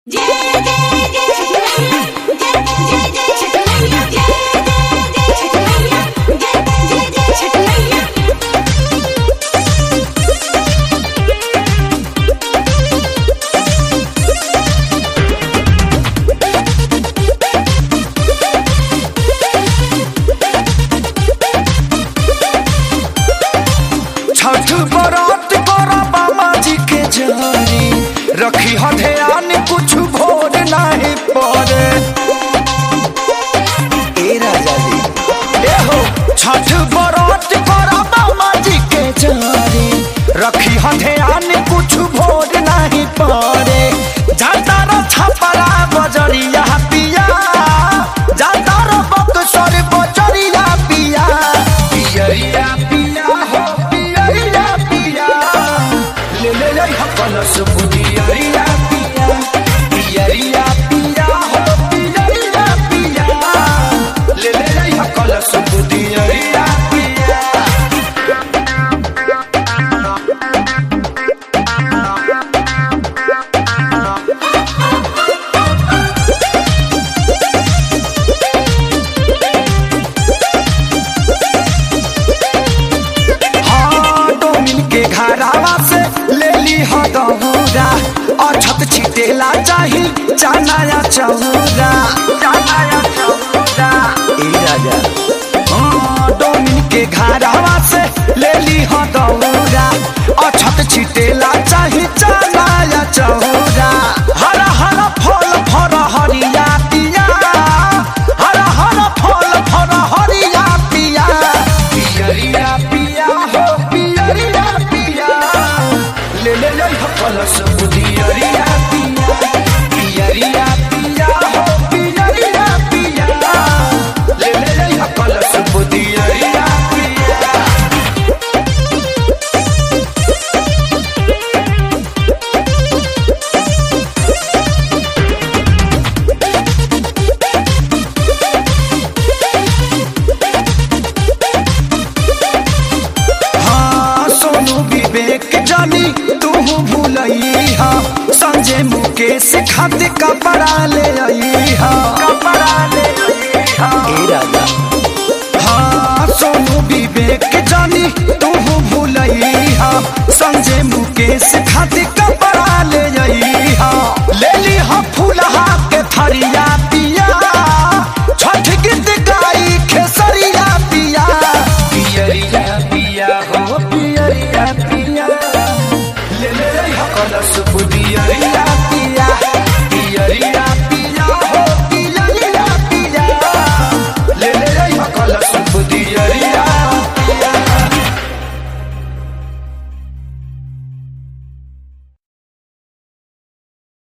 छठ बरात करबा माजी के जानी रखी ह ध्यान कुछ भोर नहीं पड़े। ए राजा जी ए हो छठ बरात करबा माजी के जानी रखी ह ध्यान कुछ भोर नहीं पड़े। जाता रो छपरा बजरिया पिया जाता रो बक्सर बजरिया पिया पियरिया पिया हो कलश बुदियरिया पिया पियरिया पिया हो पियरिया पिया ले कलश बुदियरिया पिया। हाँ डोमिन के घरावा से दहुरा और छत छिटेला चाही जानाया चौरा ए राजा डोमिन के घरावा से ले ली हो दहुरा और छत छिटेला चाही जानाया चौरा। हरा हरा फल फर हरिया पिया हरा हरा फल फर हरिया पिया पियरिया पिया हो पियरिया पिया ले कलश बुदियरिया पिया पियरिया पिया हो पियरिया पिया ले कलश बुदियरिया पिया। हाँ सोनू विवेक जानी तू भूलइहा संजय मुकेश खातिर कपड़ा ले अइहा ए राजा। हाँ सोनू विवेक जानी तू भूलइहा संजय मुकेश खातिर कपड़ा ले अइहा ले ली